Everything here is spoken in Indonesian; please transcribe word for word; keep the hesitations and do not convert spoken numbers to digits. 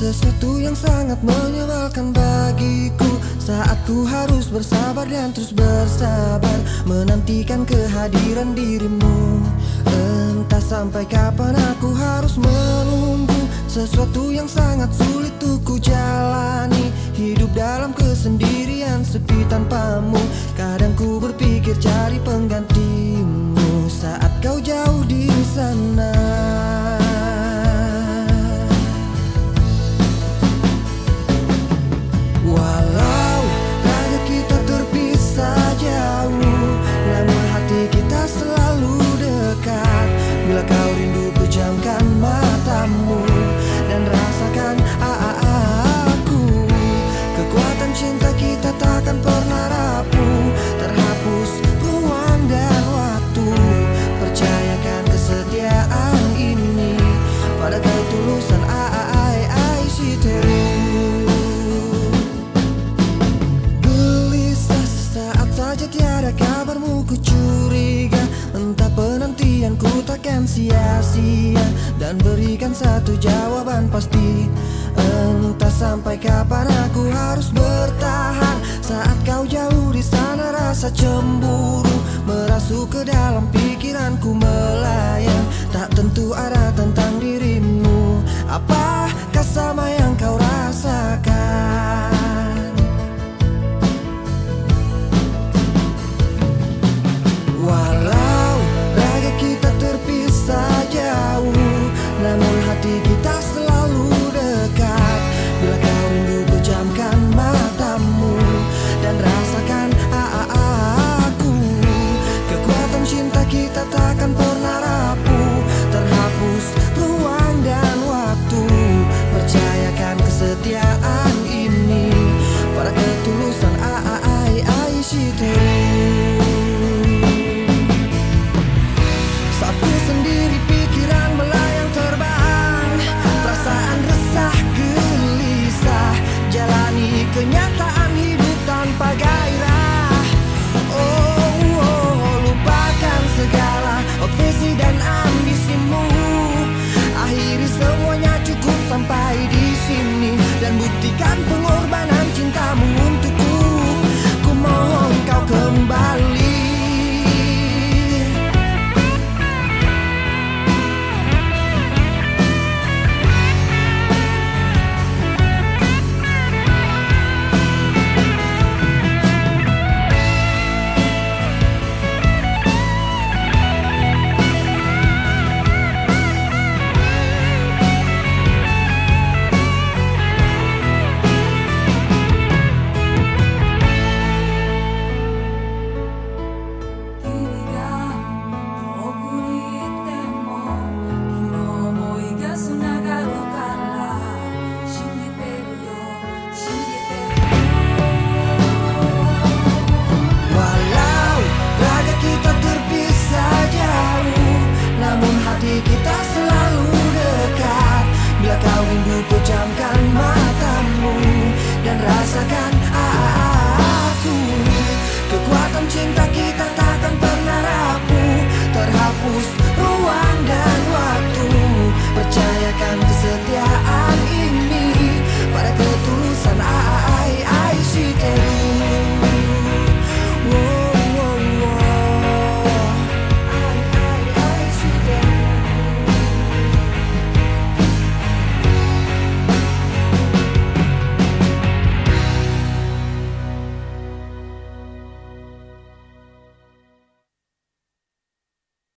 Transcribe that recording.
Sesuatu yang sangat menyebalkan bagiku saat ku harus bersabar dan terus bersabar menantikan kehadiran dirimu. Entah sampai kapan aku harus menunggu sesuatu yang sangat sulit untuk ku jalani. Hidup dalam kesendirian sepi tanpamu. Kadang ku berpikir cari penggantimu saat kau jauh di sana. Walau raga kita terpisah jauh, namun hati kita selalu dekat. Bila kau rindu pejamkan matamu dan rasakan aku. Kekuatan cinta kita takkan pernah rapuh, terhapus ruang dan waktu. Percayakan kesetiaan ini pada ketulusan I, I, si teru. Saja tiada kabarmu ku curiga, entah penantianku takkan sia-sia, dan berikan satu jawaban pasti. Entah sampai kapan aku harus bertahan saat kau jauh di sana. Rasa cemburu merasuk ke dalam pikiranku melayang, tak tentu ada tentang dirimu. Apakah sama yang kau rasakan? Walau raga kita terpisah jauh, namun hati kita selalu dekat. Bila kau rindu pejamkan matamu dan rasakan aku. Kekuatan cinta kita takkan pernah